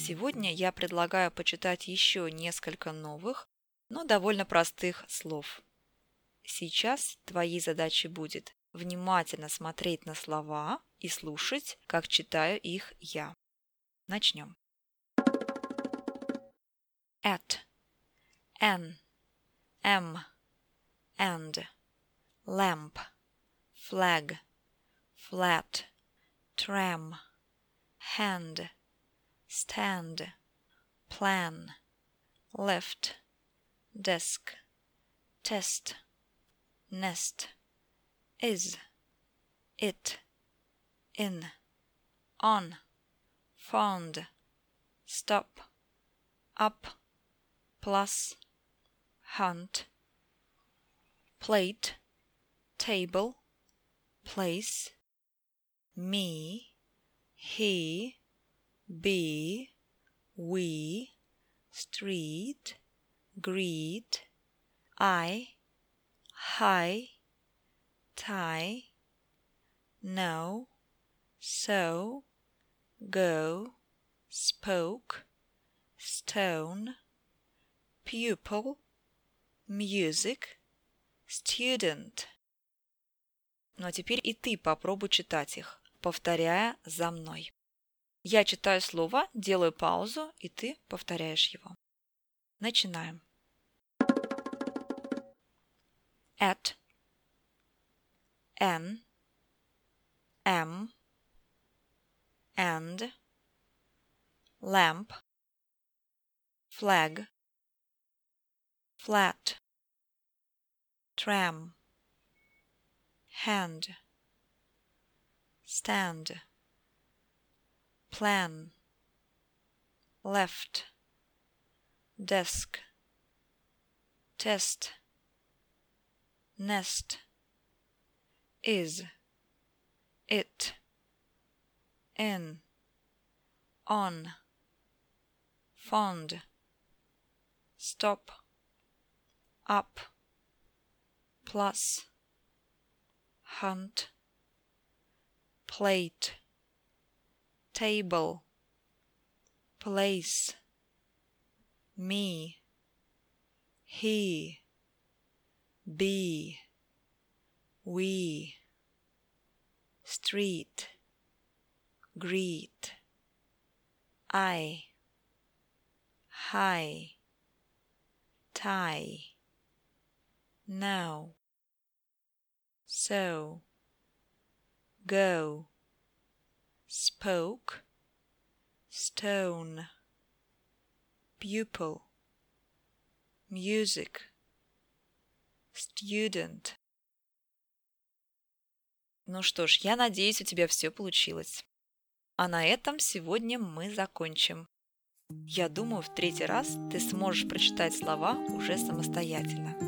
Сегодня я предлагаю почитать еще несколько новых, но довольно простых слов. Сейчас твоей задачей будет внимательно смотреть на слова и слушать, как читаю их я. Начнем. At, an, am, and, lamp, flag, flat, tram, hand, stand, plan, left, desk, test, nest, is, it, in, on, found, stop, up, plus, hunt, plate, table, place, me, he, be, we, street, greet, I, high, tie, know, so, go, spoke, stone, pupil, music, student. Ну а теперь и ты попробуй читать их, повторяя за мной. Я читаю слово, делаю паузу, и ты повторяешь его. Начинаем. At, an, am, and, lamp, flag, flat, tram, hand, stand, plan, left, desk, test, nest, is, it, in, on, fond, stop, up, plus, hunt, plate, table, place, me, he, be, we, street, greet, I, high, tie, know, so, go, spoke, stone, pupil, music, student. Ну что ж, я надеюсь, у тебя все получилось. А на этом сегодня мы закончим. Я думаю, в третий раз ты сможешь прочитать слова уже самостоятельно.